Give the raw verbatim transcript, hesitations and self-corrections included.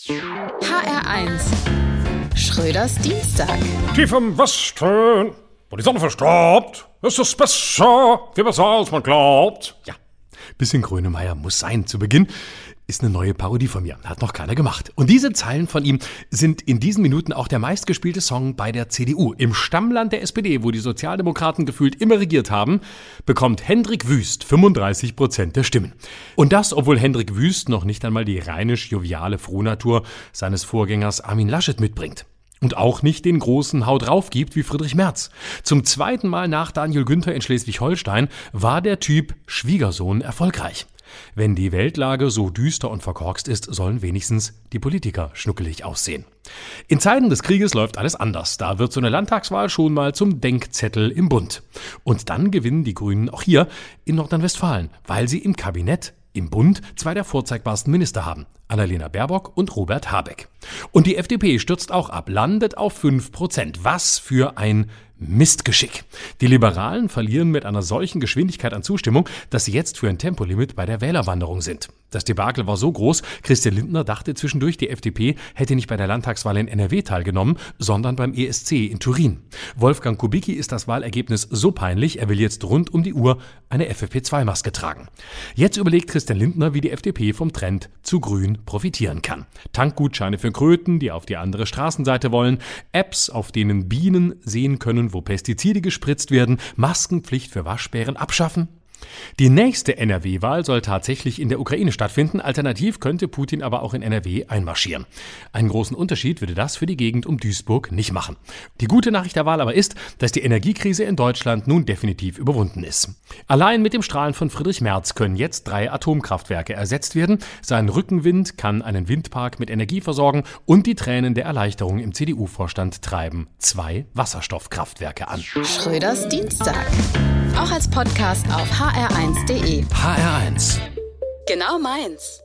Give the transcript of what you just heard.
H R eins Schröders Dienstag. Tief im Westen, wo die Sonne verstrahlt, ist es besser, viel besser als man glaubt. Ja, bisschen Grönemeyer muss sein zu Beginn. Ist eine neue Parodie von mir, hat noch keiner gemacht. Und diese Zeilen von ihm sind in diesen Minuten auch der meistgespielte Song bei der C D U. Im Stammland der S P D, wo die Sozialdemokraten gefühlt immer regiert haben, bekommt Hendrik Wüst fünfunddreißig Prozent der Stimmen. Und das, obwohl Hendrik Wüst noch nicht einmal die rheinisch-joviale Frohnatur seines Vorgängers Armin Laschet mitbringt. Und auch nicht den großen Hau drauf gibt wie Friedrich Merz. Zum zweiten Mal nach Daniel Günther in Schleswig-Holstein war der Typ Schwiegersohn erfolgreich. Wenn die Weltlage so düster und verkorkst ist, sollen wenigstens die Politiker schnuckelig aussehen. In Zeiten des Krieges läuft alles anders. Da wird so eine Landtagswahl schon mal zum Denkzettel im Bund. Und dann gewinnen die Grünen auch hier in Nordrhein-Westfalen, weil sie im Kabinett, im Bund, zwei der vorzeigbarsten Minister haben. Annalena Baerbock und Robert Habeck. Und die F D P stürzt auch ab, landet auf fünf Prozent. Was für ein Mistgeschick. Die Liberalen verlieren mit einer solchen Geschwindigkeit an Zustimmung, dass sie jetzt für ein Tempolimit bei der Wählerwanderung sind. Das Debakel war so groß, Christian Lindner dachte zwischendurch, die F D P hätte nicht bei der Landtagswahl in N R W teilgenommen, sondern beim E S C in Turin. Wolfgang Kubicki ist das Wahlergebnis so peinlich, er will jetzt rund um die Uhr eine F F P zwei Maske tragen. Jetzt überlegt Christian Lindner, wie die F D P vom Trend zu grün profitieren kann. Tankgutscheine für Kröten, die auf die andere Straßenseite wollen, Apps, auf denen Bienen sehen können, wo Pestizide gespritzt werden, Maskenpflicht für Waschbären abschaffen. Die nächste N R W-Wahl soll tatsächlich in der Ukraine stattfinden. Alternativ könnte Putin aber auch in N R W einmarschieren. Einen großen Unterschied würde das für die Gegend um Duisburg nicht machen. Die gute Nachricht der Wahl aber ist, dass die Energiekrise in Deutschland nun definitiv überwunden ist. Allein mit dem Strahlen von Friedrich Merz können jetzt drei Atomkraftwerke ersetzt werden. Sein Rückenwind kann einen Windpark mit Energie versorgen und die Tränen der Erleichterung im C D U-Vorstand treiben zwei Wasserstoffkraftwerke an. Schröders Dienstag. Auch als Podcast auf h r eins punkt d e. H R eins. Genau meins.